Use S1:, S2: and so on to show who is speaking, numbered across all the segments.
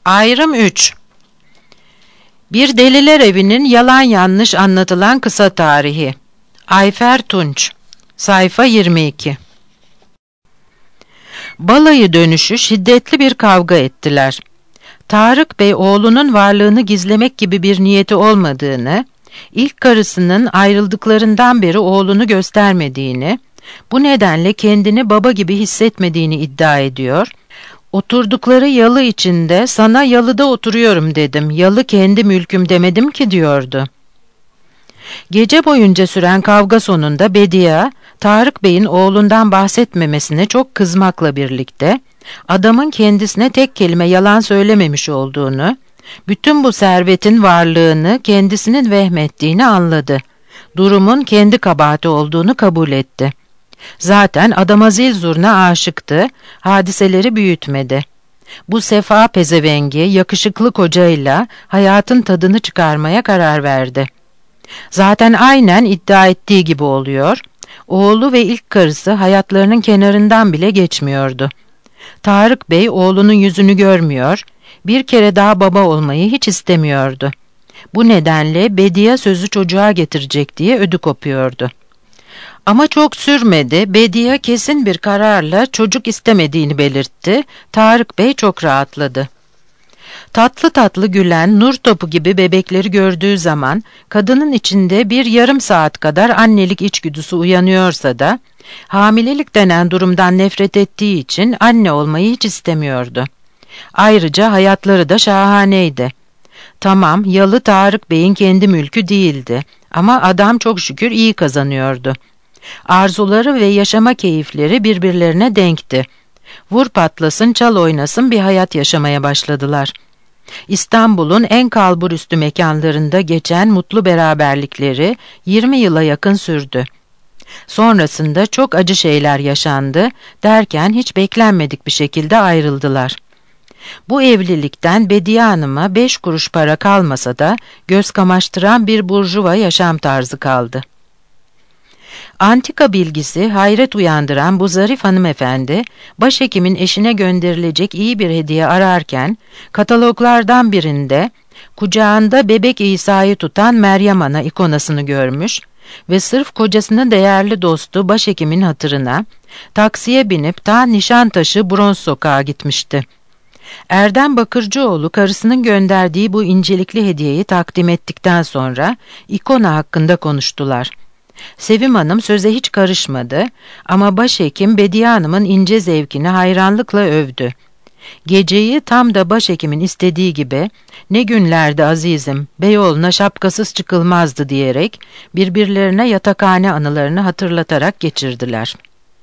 S1: Ayrım 3. Bir Deliler Evi'nin yalan yanlış anlatılan kısa tarihi. Ayfer Tunç. Sayfa 22. Balayı dönüşü şiddetli bir kavga ettiler. Tarık Bey oğlunun varlığını gizlemek gibi bir niyeti olmadığını, ilk karısının ayrıldıklarından beri oğlunu göstermediğini, bu nedenle kendini baba gibi hissetmediğini iddia ediyor. Oturdukları yalı içinde "Sana yalıda oturuyorum dedim, yalı kendi mülküm demedim ki" diyordu. Gece boyunca süren kavga sonunda Bediye, Tarık Bey'in oğlundan bahsetmemesine çok kızmakla birlikte, adamın kendisine tek kelime yalan söylememiş olduğunu, bütün bu servetin varlığını kendisinin vehmettiğini anladı. Durumun kendi kabahati olduğunu kabul etti. Zaten adama zil zurna aşıktı, hadiseleri büyütmedi. Bu sefa pezevengi yakışıklı kocayla hayatın tadını çıkarmaya karar verdi. Zaten aynen iddia ettiği gibi oluyor, oğlu ve ilk karısı hayatlarının kenarından bile geçmiyordu. Tarık Bey oğlunun yüzünü görmüyor, bir kere daha baba olmayı hiç istemiyordu. Bu nedenle Bediye sözü çocuğa getirecek diye ödü kopuyordu. Ama çok sürmedi, Bediye kesin bir kararla çocuk istemediğini belirtti, Tarık Bey çok rahatladı. Tatlı tatlı gülen, nur topu gibi bebekleri gördüğü zaman, kadının içinde bir yarım saat kadar annelik içgüdüsü uyanıyorsa da, hamilelik denen durumdan nefret ettiği için anne olmayı hiç istemiyordu. Ayrıca hayatları da şahaneydi. Tamam, yalı Tarık Bey'in kendi mülkü değildi ama adam çok şükür iyi kazanıyordu. Arzuları ve yaşama keyifleri birbirlerine denkti. Vur patlasın, çal oynasın bir hayat yaşamaya başladılar. İstanbul'un en kalburüstü mekanlarında geçen mutlu beraberlikleri 20 yıla yakın sürdü. Sonrasında çok acı şeyler yaşandı derken hiç beklenmedik bir şekilde ayrıldılar. Bu evlilikten Bediye Hanım'a 5 kuruş para kalmasa da göz kamaştıran bir burjuva yaşam tarzı kaldı. Antika bilgisi hayret uyandıran bu zarif hanımefendi, başhekimin eşine gönderilecek iyi bir hediye ararken, kataloglardan birinde kucağında bebek İsa'yı tutan Meryem Ana ikonasını görmüş ve sırf kocasının değerli dostu başhekimin hatırına, taksiye binip ta Nişantaşı Bronz Sokağa gitmişti. Erdem Bakırcıoğlu karısının gönderdiği bu incelikli hediyeyi takdim ettikten sonra ikona hakkında konuştular. Sevim Hanım söze hiç karışmadı ama başhekim Bediye Hanım'ın ince zevkini hayranlıkla övdü. Geceyi tam da başhekimin istediği gibi "Ne günlerdi azizim, Beyoğlu'na şapkasız çıkılmazdı" diyerek birbirlerine yatakhane anılarını hatırlatarak geçirdiler.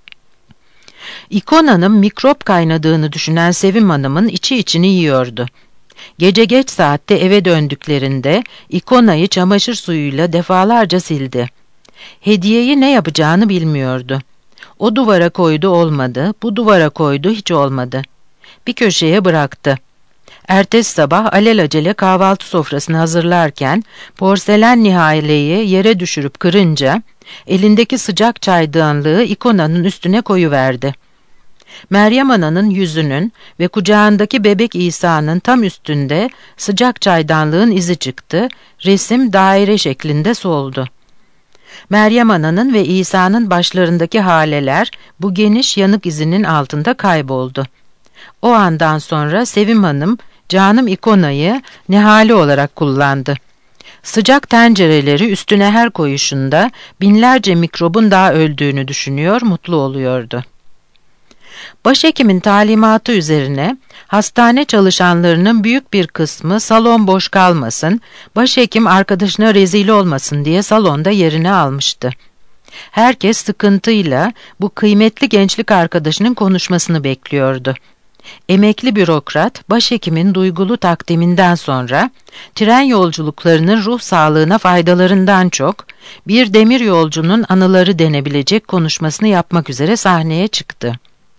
S1: İkonanın mikrop kaynadığını düşünen Sevim Hanım'ın içi içini yiyordu. Gece geç saatte eve döndüklerinde ikonayı çamaşır suyuyla defalarca sildi. Hediyeyi ne yapacağını bilmiyordu. O duvara koydu olmadı, bu duvara koydu hiç olmadı. Bir köşeye bıraktı. Ertesi sabah alelacele kahvaltı sofrasını hazırlarken porselen nihaleyi yere düşürüp kırınca elindeki sıcak çaydanlığı ikonanın üstüne koyuverdi. Meryem Ana'nın yüzünün ve kucağındaki bebek İsa'nın tam üstünde sıcak çaydanlığın izi çıktı, resim daire şeklinde soldu. Meryem Ana'nın ve İsa'nın başlarındaki haleler bu geniş yanık izinin altında kayboldu. O andan sonra Sevim Hanım, canım ikonayı nihale olarak kullandı. Sıcak tencereleri üstüne her koyuşunda binlerce mikrobun daha öldüğünü düşünüyor, mutlu oluyordu. Başhekimin talimatı üzerine hastane çalışanlarının büyük bir kısmı salon boş kalmasın, başhekim arkadaşına rezil olmasın diye salonda yerini almıştı. Herkes sıkıntıyla bu kıymetli gençlik arkadaşının konuşmasını bekliyordu. Emekli bürokrat, başhekimin duygulu takdiminden sonra tren yolculuklarının ruh sağlığına faydalarından çok bir demir yolcunun anıları denebilecek konuşmasını yapmak üzere sahneye çıktı.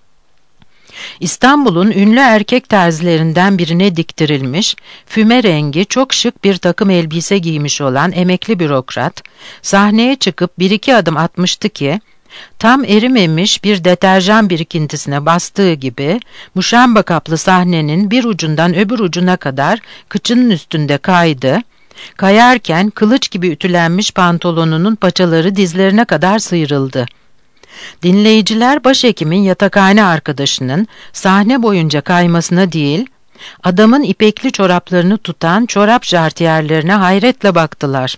S1: İstanbul'un ünlü erkek terzilerinden birine diktirilmiş, füme rengi çok şık bir takım elbise giymiş olan emekli bürokrat, sahneye çıkıp bir iki adım atmıştı ki, Tam erimemiş bir deterjan birikintisine bastığı gibi muşamba kaplı sahnenin bir ucundan öbür ucuna kadar kıçının üstünde kaydı. Kayarken kılıç gibi ütülenmiş pantolonunun paçaları dizlerine kadar sıyrıldı. Dinleyiciler başhekimin yatakhane arkadaşının sahne boyunca kaymasına değil, adamın ipekli çoraplarını tutan çorap jartiyerlerine hayretle baktılar.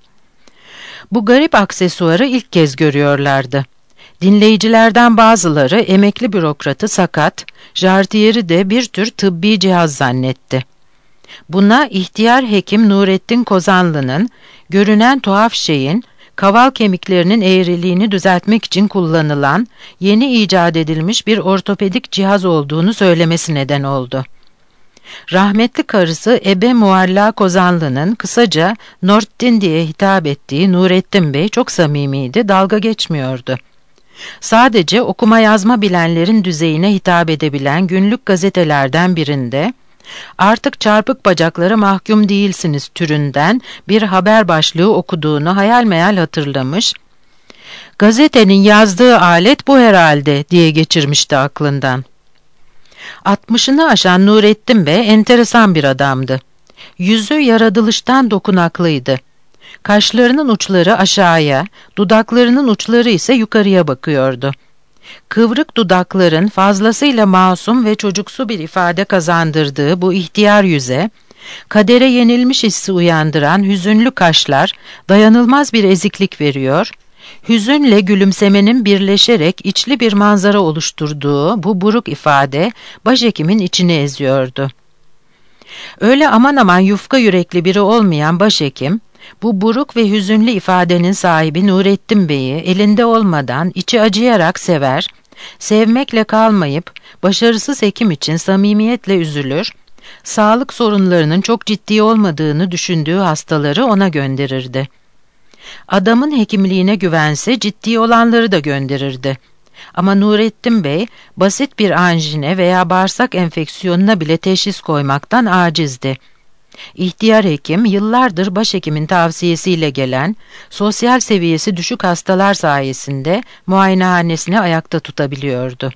S1: Bu garip aksesuarı ilk kez görüyorlardı. Dinleyicilerden bazıları emekli bürokratı sakat, jartiyeri de bir tür tıbbi cihaz zannetti. Buna ihtiyar hekim Nurettin Kozanlı'nın görünen tuhaf şeyin kaval kemiklerinin eğriliğini düzeltmek için kullanılan yeni icat edilmiş bir ortopedik cihaz olduğunu söylemesi neden oldu. Rahmetli karısı Ebe Mualla Kozanlı'nın kısaca Norttin diye hitap ettiği Nurettin Bey çok samimiydi, dalga geçmiyordu. Sadece okuma yazma bilenlerin düzeyine hitap edebilen günlük gazetelerden birinde "Artık çarpık bacaklara mahkum değilsiniz" türünden bir haber başlığı okuduğunu hayal meyal hatırlamış, "Gazetenin yazdığı alet bu herhalde" diye geçirmişti aklından. 60'ını aşan Nurettin Bey enteresan bir adamdı. Yüzü yaratılıştan dokunaklıydı. Kaşlarının uçları aşağıya, dudaklarının uçları ise yukarıya bakıyordu. Kıvrık dudakların fazlasıyla masum ve çocuksu bir ifade kazandırdığı bu ihtiyar yüze, kadere yenilmiş hissi uyandıran hüzünlü kaşlar dayanılmaz bir eziklik veriyor, hüzünle gülümsemenin birleşerek içli bir manzara oluşturduğu bu buruk ifade başhekimin içini eziyordu. Öyle aman aman yufka yürekli biri olmayan başhekim, bu buruk ve hüzünlü ifadenin sahibi Nurettin Bey'i elinde olmadan içi acıyarak sever, sevmekle kalmayıp başarısız hekim için samimiyetle üzülür, sağlık sorunlarının çok ciddi olmadığını düşündüğü hastaları ona gönderirdi. Adamın hekimliğine güvense ciddi olanları da gönderirdi. Ama Nurettin Bey basit bir anjine veya bağırsak enfeksiyonuna bile teşhis koymaktan acizdi. İhtiyar hekim yıllardır başhekimin tavsiyesiyle gelen, sosyal seviyesi düşük hastalar sayesinde muayenehanesini ayakta tutabiliyordu.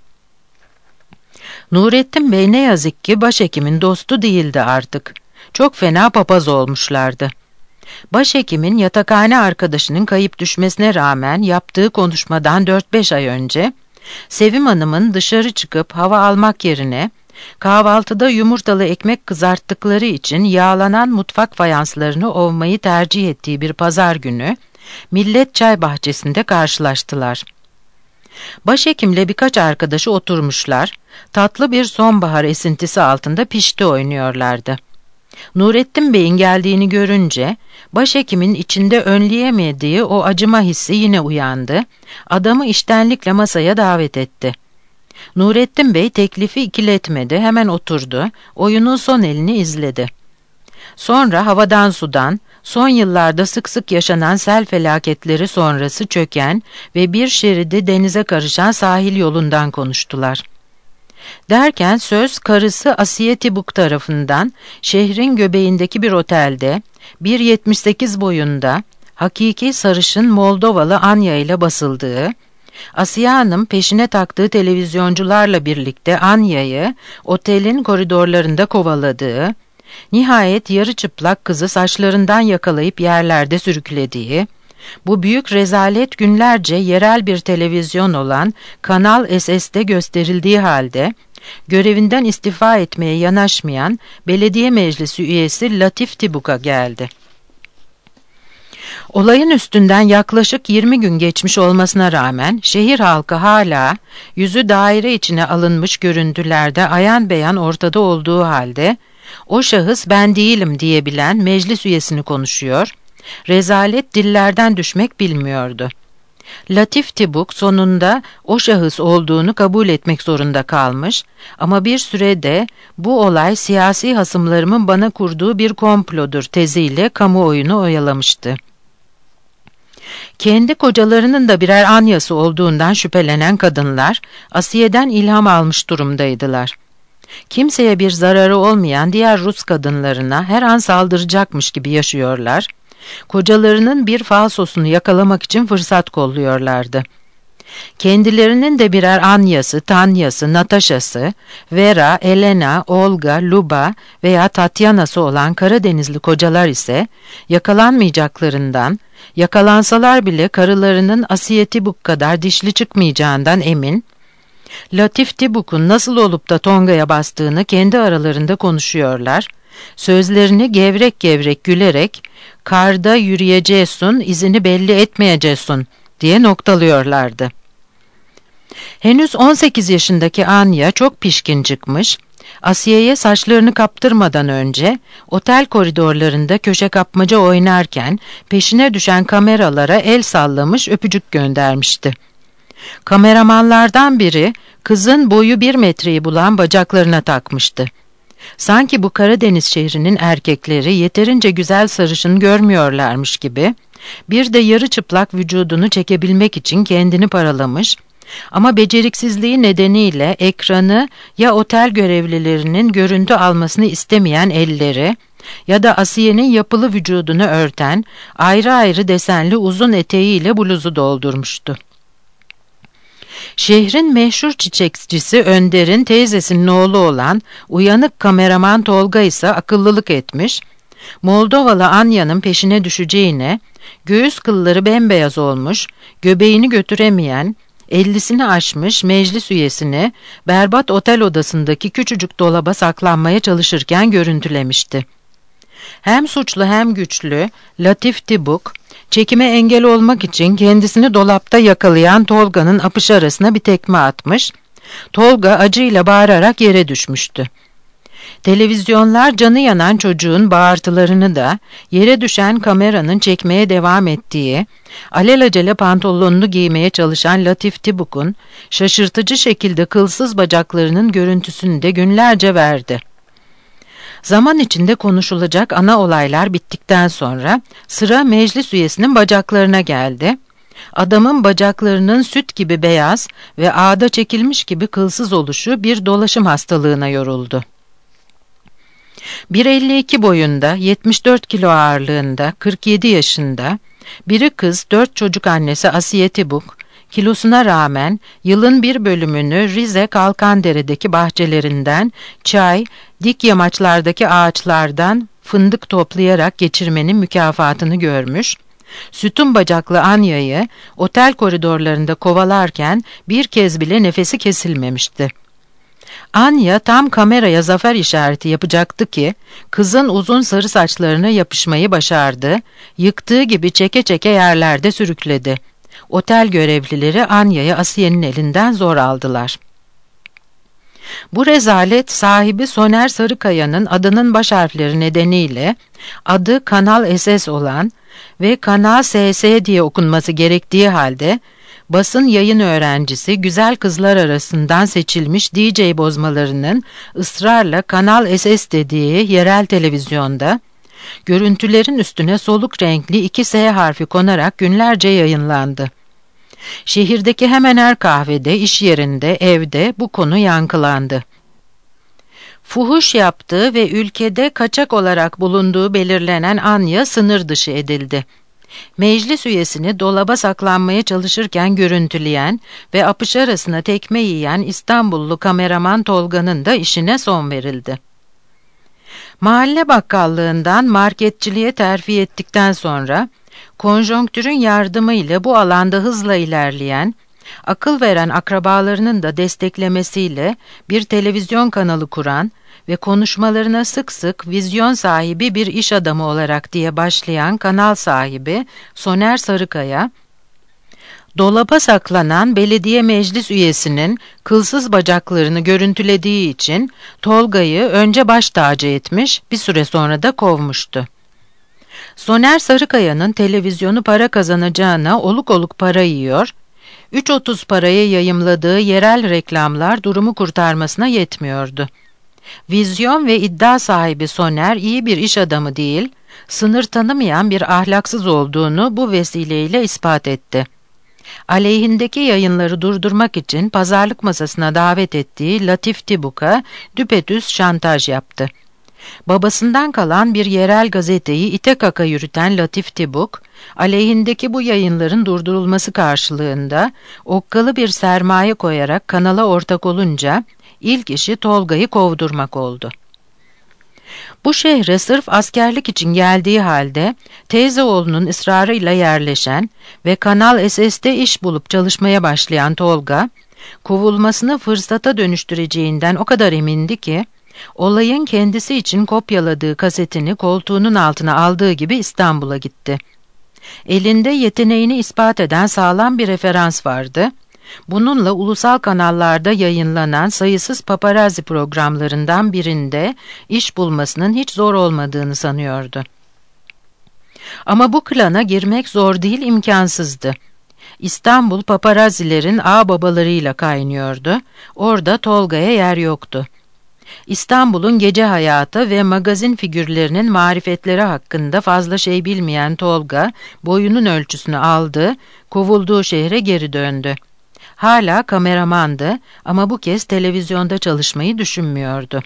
S1: Nurettin Bey ne yazık ki başhekimin dostu değildi artık. Çok fena papaz olmuşlardı. Başhekimin yatakhane arkadaşının kayıp düşmesine rağmen yaptığı konuşmadan 4-5 ay önce, Sevim Hanım'ın dışarı çıkıp hava almak yerine, kahvaltıda yumurtalı ekmek kızarttıkları için yağlanan mutfak fayanslarını ovmayı tercih ettiği bir pazar günü, Millet Çay Bahçesi'nde karşılaştılar. Başhekimle birkaç arkadaşı oturmuşlar, tatlı bir sonbahar esintisi altında pişti oynuyorlardı. Nurettin Bey'in geldiğini görünce, başhekimin içinde önleyemediği o acıma hissi yine uyandı, adamı içtenlikle masaya davet etti. Nurettin Bey teklifi ikiletmedi, hemen oturdu, oyunun son elini izledi. Sonra havadan sudan, son yıllarda sık sık yaşanan sel felaketleri sonrası çöken ve bir şeridi denize karışan sahil yolundan konuştular. Derken söz karısı Asiye Tibuk tarafından şehrin göbeğindeki bir otelde 1,78 boyunda hakiki sarışın Moldovalı Anya ile basıldığı, Asiye Hanım peşine taktığı televizyoncularla birlikte Anya'yı otelin koridorlarında kovaladığı, nihayet yarı çıplak kızı saçlarından yakalayıp yerlerde sürüklediği, bu büyük rezalet günlerce yerel bir televizyon olan Kanal SS'de gösterildiği halde, görevinden istifa etmeye yanaşmayan belediye meclisi üyesi Latif Tibuk'a geldi. Olayın üstünden yaklaşık 20 gün geçmiş olmasına rağmen şehir halkı hala yüzü daire içine alınmış görüntülerde ayan beyan ortada olduğu halde o şahıs ben değilim diyebilen meclis üyesini konuşuyor, rezalet dillerden düşmek bilmiyordu. Latif Tibuk sonunda o şahıs olduğunu kabul etmek zorunda kalmış ama bir sürede bu olay siyasi hasımlarımın bana kurduğu bir komplodur teziyle kamuoyunu oyalamıştı. Kendi kocalarının da birer anyası olduğundan şüphelenen kadınlar Asiye'den ilham almış durumdaydılar. Kimseye bir zararı olmayan diğer Rus kadınlarına her an saldıracakmış gibi yaşıyorlar, kocalarının bir falsosunu yakalamak için fırsat kolluyorlardı. Kendilerinin de birer Anya'sı, Tanya'sı, Natasha'sı, Vera, Elena, Olga, Luba veya Tatyana'sı olan Karadenizli kocalar ise yakalanmayacaklarından, yakalansalar bile karılarının Asiye Tibuk kadar dişli çıkmayacağından emin, Latif Tibuk'un nasıl olup da Tonga'ya bastığını kendi aralarında konuşuyorlar, sözlerini gevrek gevrek gülerek "Karda yürüyeceksun, izini belli etmeyeceksun" diye noktalıyorlardı. Henüz 18 yaşındaki Anya çok pişkin çıkmış, Asiye'ye saçlarını kaptırmadan önce otel koridorlarında köşe kapmaca oynarken peşine düşen kameralara el sallamış, öpücük göndermişti. Kameramanlardan biri kızın boyu 1 metreyi bulan bacaklarına takmıştı. Sanki bu Karadeniz şehrinin erkekleri yeterince güzel sarışın görmüyorlarmış gibi, bir de yarı çıplak vücudunu çekebilmek için kendini paralamış, ama beceriksizliği nedeniyle ekranı ya otel görevlilerinin görüntü almasını istemeyen elleri ya da Asiye'nin yapılı vücudunu örten ayrı ayrı desenli uzun eteğiyle bluzu doldurmuştu. Şehrin meşhur çiçekçisi Önder'in teyzesinin oğlu olan uyanık kameraman Tolga ise akıllılık etmiş, Moldovalı Anya'nın peşine düşeceğine, göğüs kılları bembeyaz olmuş, göbeğini götüremeyen, 50'sini aşmış meclis üyesini berbat otel odasındaki küçücük dolaba saklanmaya çalışırken görüntülemişti. Hem suçlu hem güçlü Latif Tibuk, çekime engel olmak için kendisini dolapta yakalayan Tolga'nın apış arasına bir tekme atmış, Tolga acıyla bağırarak yere düşmüştü. Televizyonlar canı yanan çocuğun bağırtılarını da yere düşen kameranın çekmeye devam ettiği, alelacele pantolonunu giymeye çalışan Latif Tibuk'un şaşırtıcı şekilde kılsız bacaklarının görüntüsünü de günlerce verdi. Zaman içinde konuşulacak ana olaylar bittikten sonra sıra meclis üyesinin bacaklarına geldi. Adamın bacaklarının süt gibi beyaz ve ağda çekilmiş gibi kılsız oluşu bir dolaşım hastalığına yoruldu. 1,52 boyunda, 74 kilo ağırlığında, 47 yaşında, biri kız, 4 çocuk annesi Asiye Tibuk, kilosuna rağmen yılın bir bölümünü Rize Kalkandere'deki bahçelerinden, çay, dik yamaçlardaki ağaçlardan fındık toplayarak geçirmenin mükafatını görmüş, sütun bacaklı Anya'yı otel koridorlarında kovalarken bir kez bile nefesi kesilmemişti. Anya tam kameraya zafer işareti yapacaktı ki, kızın uzun sarı saçlarına yapışmayı başardı, yıktığı gibi çeke çeke yerlerde sürükledi. Otel görevlileri Anya'yı Asiye'nin elinden zor aldılar. Bu rezalet sahibi Soner Sarıkaya'nın adının baş harfleri nedeniyle adı Kanal SS olan ve Kanal SS diye okunması gerektiği halde, basın yayın öğrencisi güzel kızlar arasından seçilmiş DJ bozmalarının ısrarla Kanal SS dediği yerel televizyonda, görüntülerin üstüne soluk renkli 2 S harfi konarak günlerce yayınlandı. Şehirdeki hemen her kahvede, iş yerinde, evde bu konu yankılandı. Fuhuş yaptığı ve ülkede kaçak olarak bulunduğu belirlenen Anya sınır dışı edildi. Meclis üyesini dolaba saklanmaya çalışırken görüntüleyen ve apış arasına tekme yiyen İstanbullu kameraman Tolga'nın da işine son verildi. Mahalle bakkallığından marketçiliğe terfi ettikten sonra, konjonktürün yardımıyla bu alanda hızla ilerleyen, akıl veren akrabalarının da desteklemesiyle bir televizyon kanalı kuran ve konuşmalarına sık sık vizyon sahibi bir iş adamı olarak diye başlayan kanal sahibi Soner Sarıkaya, dolaba saklanan belediye meclis üyesinin kılsız bacaklarını görüntülediği için Tolga'yı önce baş tacı etmiş, bir süre sonra da kovmuştu. Soner Sarıkaya'nın televizyonu para kazanacağına oluk oluk para yiyor, 3.30 paraya yayımladığı yerel reklamlar durumu kurtarmasına yetmiyordu. Vizyon ve iddia sahibi Soner iyi bir iş adamı değil, sınır tanımayan bir ahlaksız olduğunu bu vesileyle ispat etti. Aleyhindeki yayınları durdurmak için pazarlık masasına davet ettiği Latif Tibuk'a düpedüz şantaj yaptı. Babasından kalan bir yerel gazeteyi ite kaka yürüten Latif Tibuk, aleyhindeki bu yayınların durdurulması karşılığında okkalı bir sermaye koyarak kanala ortak olunca ilk işi Tolga'yı kovdurmak oldu. Bu şehre sırf askerlik için geldiği halde teyze oğlunun ısrarıyla yerleşen ve Kanal SS'te iş bulup çalışmaya başlayan Tolga, kovulmasını fırsata dönüştüreceğinden o kadar emindi ki, olayın kendisi için kopyaladığı kasetini koltuğunun altına aldığı gibi İstanbul'a gitti. Elinde yeteneğini ispat eden sağlam bir referans vardı. Bununla ulusal kanallarda yayınlanan sayısız paparazzi programlarından birinde iş bulmasının hiç zor olmadığını sanıyordu. Ama bu klana girmek zor değil, imkansızdı. İstanbul paparazzilerin ağababalarıyla kaynıyordu. Orada Tolga'ya yer yoktu. İstanbul'un gece hayatı ve magazin figürlerinin marifetleri hakkında fazla şey bilmeyen Tolga, boyunun ölçüsünü aldı, kovulduğu şehre geri döndü. Hala kameramandı ama bu kez televizyonda çalışmayı düşünmüyordu.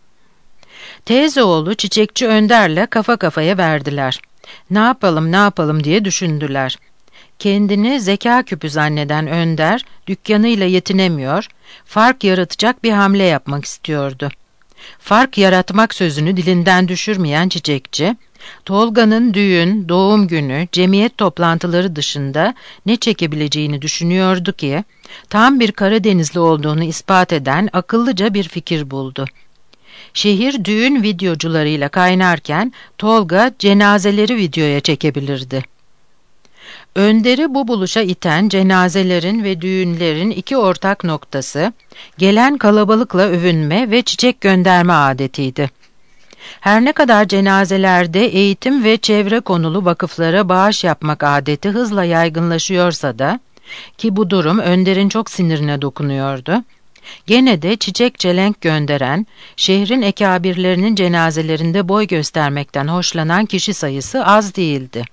S1: Teyze oğlu Çiçekçi Önder'le kafa kafaya verdiler. Ne yapalım diye düşündüler. Kendini zeka küpü zanneden Önder, dükkanıyla yetinemiyor, fark yaratacak bir hamle yapmak istiyordu. Fark yaratmak sözünü dilinden düşürmeyen Çiçekçi, Tolga'nın düğün, doğum günü, cemiyet toplantıları dışında ne çekebileceğini düşünüyordu ki, tam bir Karadenizli olduğunu ispat eden akıllıca bir fikir buldu. Şehir düğün videocularıyla kaynarken Tolga cenazeleri videoya çekebilirdi. Önder'i bu buluşa iten cenazelerin ve düğünlerin iki ortak noktası, gelen kalabalıkla övünme ve çiçek gönderme adetiydi. Her ne kadar cenazelerde eğitim ve çevre konulu vakıflara bağış yapmak adeti hızla yaygınlaşıyorsa da, ki bu durum Önder'in çok sinirine dokunuyordu, gene de çiçek çelenk gönderen, şehrin ekabirlerinin cenazelerinde boy göstermekten hoşlanan kişi sayısı az değildi.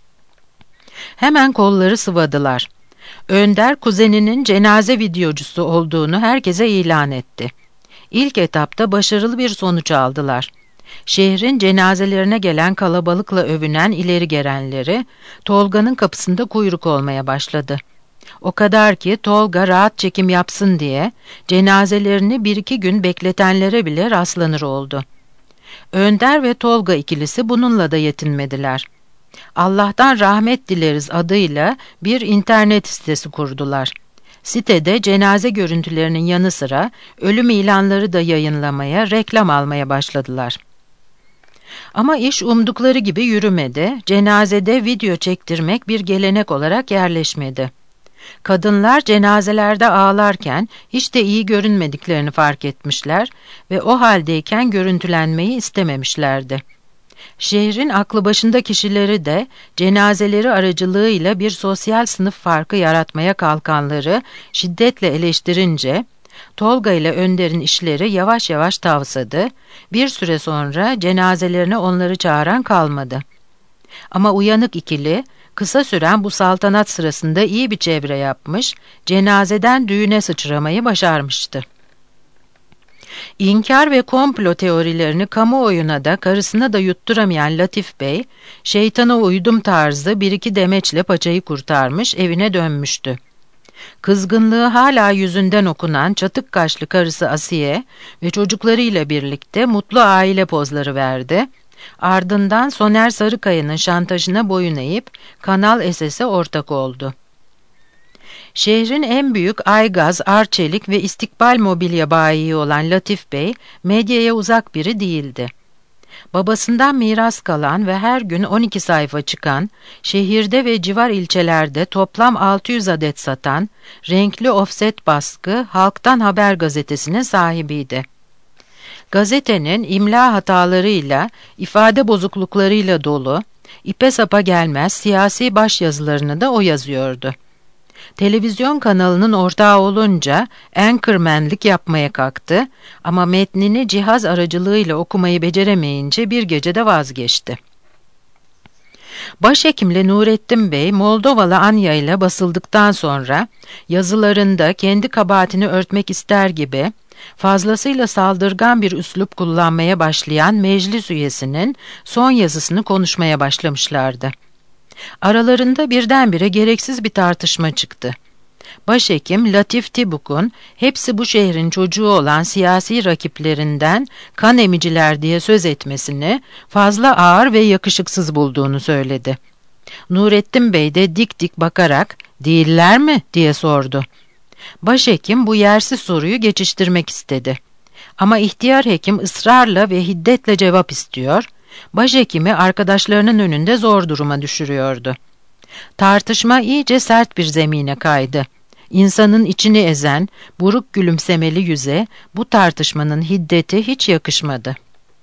S1: Hemen kolları sıvadılar. Önder kuzeninin cenaze videocusu olduğunu herkese ilan etti. İlk etapta başarılı bir sonuç aldılar. Şehrin cenazelerine gelen kalabalıkla övünen ileri gelenleri Tolga'nın kapısında kuyruk olmaya başladı. O kadar ki Tolga rahat çekim yapsın diye cenazelerini bir iki gün bekletenlere bile rastlanır oldu. Önder ve Tolga ikilisi bununla da yetinmediler. Allah'tan rahmet dileriz adıyla bir internet sitesi kurdular. Sitede cenaze görüntülerinin yanı sıra ölüm ilanları da yayınlamaya, reklam almaya başladılar. Ama iş umdukları gibi yürümedi, cenazede video çektirmek bir gelenek olarak yerleşmedi. Kadınlar cenazelerde ağlarken hiç de iyi görünmediklerini fark etmişler ve o haldeyken görüntülenmeyi istememişlerdi. Şehrin aklı başında kişileri de cenazeleri aracılığıyla bir sosyal sınıf farkı yaratmaya kalkanları şiddetle eleştirince, Tolga ile Önder'in işleri yavaş yavaş tavsadı, bir süre sonra cenazelerine onları çağıran kalmadı. Ama uyanık ikili, kısa süren bu saltanat sırasında iyi bir çevre yapmış, cenazeden düğüne sıçramayı başarmıştı. İnkar ve komplo teorilerini kamuoyuna da karısına da yutturamayan Latif Bey, şeytana uydum tarzı bir iki demeçle paçayı kurtarmış, evine dönmüştü. Kızgınlığı hala yüzünden okunan çatık kaşlı karısı Asiye ve çocuklarıyla birlikte mutlu aile pozları verdi. Ardından Soner Sarıkaya'nın şantajına boyun eğip Kanal SS'e ortak oldu. Şehrin en büyük Aygaz, Arçelik ve İstikbal mobilya bayiyi olan Latif Bey, medyaya uzak biri değildi. Babasından miras kalan ve her gün 12 sayfa çıkan, şehirde ve civar ilçelerde toplam 600 adet satan, renkli ofset baskı Halktan Haber gazetesinin sahibiydi. Gazetenin imla hatalarıyla, ifade bozukluklarıyla dolu, ipe sapa gelmez siyasi başyazılarını da o yazıyordu. Televizyon kanalının ortağı olunca anchormanlik yapmaya kalktı ama metnini cihaz aracılığıyla okumayı beceremeyince bir gecede vazgeçti. Başhekimle Nurettin Bey, Moldovalı Anya ile basıldıktan sonra yazılarında kendi kabahatini örtmek ister gibi Fazlasıyla saldırgan bir üslup kullanmaya başlayan meclis üyesinin son yazısını konuşmaya başlamışlardı. Aralarında birdenbire gereksiz bir tartışma çıktı. Başhekim Latif Tibuk'un hepsi bu şehrin çocuğu olan siyasi rakiplerinden kan emiciler diye söz etmesini fazla ağır ve yakışıksız bulduğunu söyledi. Nurettin Bey de dik dik bakarak "Değiller mi?" diye sordu. Başhekim bu yersiz soruyu geçiştirmek istedi. Ama ihtiyar hekim ısrarla ve hiddetle cevap istiyor, başhekimi arkadaşlarının önünde zor duruma düşürüyordu. Tartışma iyice sert bir zemine kaydı. İnsanın içini ezen, buruk gülümsemeli yüze bu tartışmanın hiddeti hiç yakışmadı.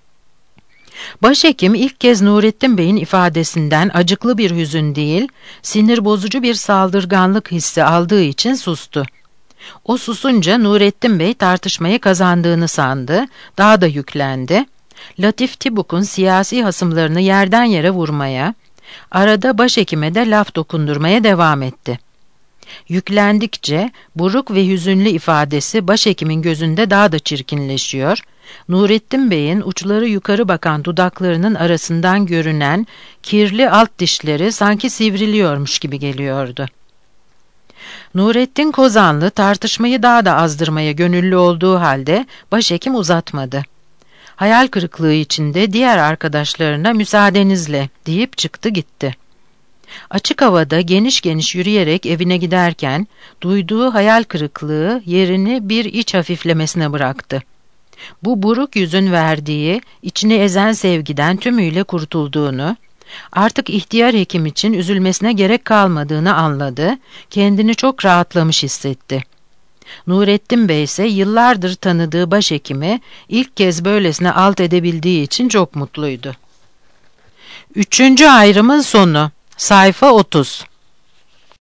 S1: Başhekim ilk kez Nurettin Bey'in ifadesinden acıklı bir hüzün değil, sinir bozucu bir saldırganlık hissi aldığı için sustu. O susunca Nurettin Bey tartışmayı kazandığını sandı, daha da yüklendi. Latif Tibuk'un siyasi hasımlarını yerden yere vurmaya, arada başhekime de laf dokundurmaya devam etti. Yüklendikçe buruk ve hüzünlü ifadesi başhekimin gözünde daha da çirkinleşiyor, Nurettin Bey'in uçları yukarı bakan dudaklarının arasından görünen kirli alt dişleri sanki sivriliyormuş gibi geliyordu. Nurettin Kozanlı tartışmayı daha da azdırmaya gönüllü olduğu halde başhekim uzatmadı. Hayal kırıklığı içinde diğer arkadaşlarına "Müsaadenizle" deyip çıktı gitti. Açık havada geniş geniş yürüyerek evine giderken duyduğu hayal kırıklığı yerini bir iç hafiflemesine bıraktı. Bu buruk yüzün verdiği, içini ezen sevgiden tümüyle kurtulduğunu, artık ihtiyar hekim için üzülmesine gerek kalmadığını anladı, kendini çok rahatlamış hissetti. Nurettin Bey ise yıllardır tanıdığı başhekimi ilk kez böylesine alt edebildiği için çok mutluydu. 3. ayrımın sonu. Sayfa 30.